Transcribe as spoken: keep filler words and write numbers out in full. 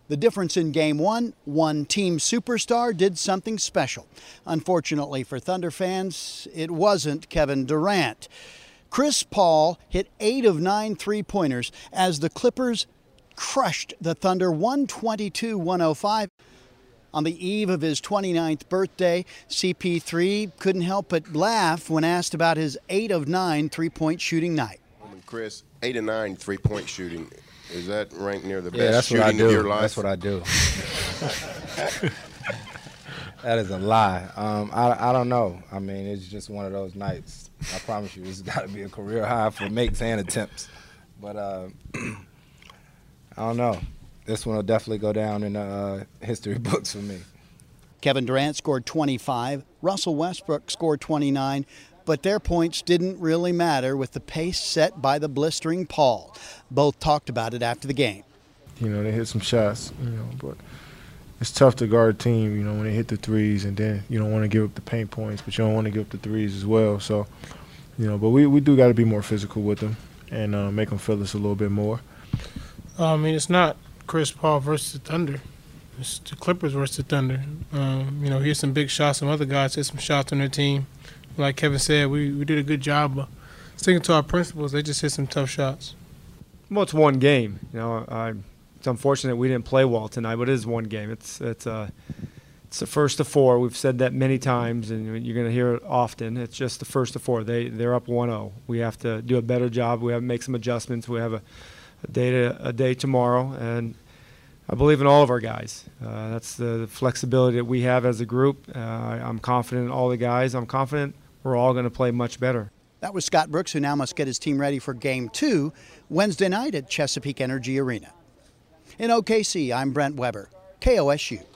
The difference in game one, one team superstar did something special. Unfortunately for Thunder fans, it wasn't Kevin Durant. Chris Paul hit eight of nine three-pointers as the Clippers crushed the Thunder one twenty-two to one oh five. On the eve of his twenty-ninth birthday, C P three couldn't help but laugh when asked about his eight of nine three-point shooting night. Chris, eight of nine three-point shooting. Is that ranked near the yeah, best shooting of your life? That's what I do. That is a lie. Um, I, I don't know. I mean, it's just one of those nights. I promise you, it's got to be a career high for makes and attempts. But uh, I don't know. This one will definitely go down in the uh, history books for me. Kevin Durant scored twenty-five. Russell Westbrook scored twenty-nine. But their points didn't really matter with the pace set by the blistering Paul. Both talked about it after the game. You know, they hit some shots, you know, but it's tough to guard a team, you know, when they hit the threes, and then you don't want to give up the paint points, but you don't want to give up the threes as well. So, you know, but we, we do got to be more physical with them and uh, make them feel us a little bit more. Uh, I mean, it's not Chris Paul versus the Thunder. It's the Clippers versus the Thunder. Um, you know, here's some big shots. Some other guys hit some shots on their team. Like Kevin said, we, we did a good job of sticking to our principles. They just hit some tough shots. Well, it's one game. You know, I, it's unfortunate we didn't play well tonight, but it is one game. It's it's uh, it's the first of four. We've said that many times, and you're going to hear it often. It's just the first of four. They they're up one oh. We have to do a better job. We have to make some adjustments. We have a, a day to, a day tomorrow, and I believe in all of our guys. Uh, that's the, the flexibility that we have as a group. Uh, I, I'm confident in all the guys. I'm confident we're all going to play much better. That was Scott Brooks, who now must get his team ready for game two Wednesday night at Chesapeake Energy Arena. In O K C, I'm Brent Weber, K O S U.